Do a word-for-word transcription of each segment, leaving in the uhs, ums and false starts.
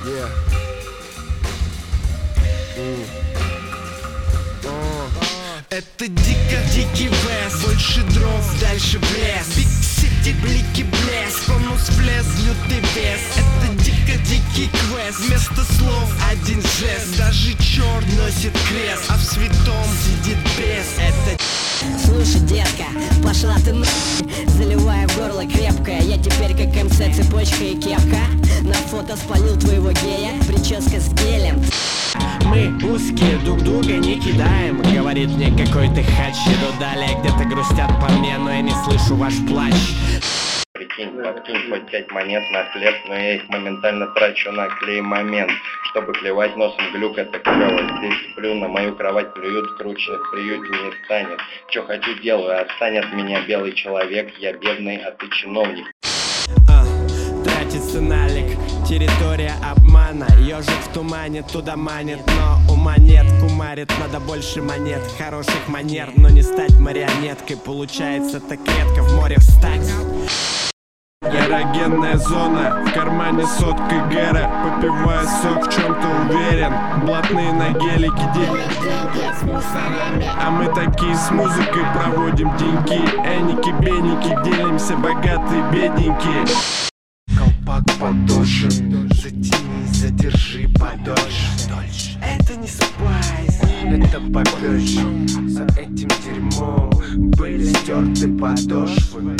Yeah. Mm. Oh. Это дико, дикий вест. Больше дров, дальше блеск. Биг Сити, блики, блеск. Конус влез, лютый вес. Это дико, дикий квест. Вместо слов один жест. Даже черт носит крест, а в святом сидит бес. Это... Слушай, детка, пошла ты на***, заливая в горло крепкое. Я теперь как МС, цепочка и кепка. На фото спалил твоего гея, прическа с гелем. Мы узкие, друг друга не кидаем. Говорит мне какой-то хач. Иду далее, где-то грустят по мне, но я не слышу ваш плач. Прикинь, подкинь хоть пять монет на хлеб, но я их моментально трачу на клей момент. Чтобы клевать носом глюк, это клево. Здесь сплю, на мою кровать плюют, круче в приюте не станет. Чё хочу делаю, отстань от меня, белый человек. Я бедный, а ты чиновник. А, тратится налик, территория обмана. Ёжик в тумане туда манит, но у монет кумарит. Надо больше монет, хороших манер, но не стать марионеткой. Получается так редко в море встать. Эрогенная зона, в кармане сотка гэра. Попивая сок, в чем-то уверен. Блатные на гелике делят с мусорами. А мы такие с музыкой проводим деньги. Эники-беники, делимся богатые, бедненькие. Колпак подошен, затяни, задержи подольше. Это не спайс, это попёж. За этим дерьмом были стерты подошвы.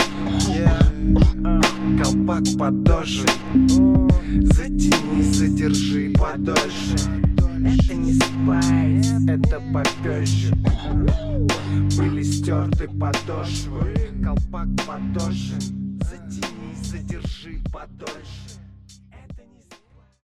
Колпак подошен, затяни, задержи подольше. Это не спайс, это попёж. Были стерты подошвы. Колпак подошен.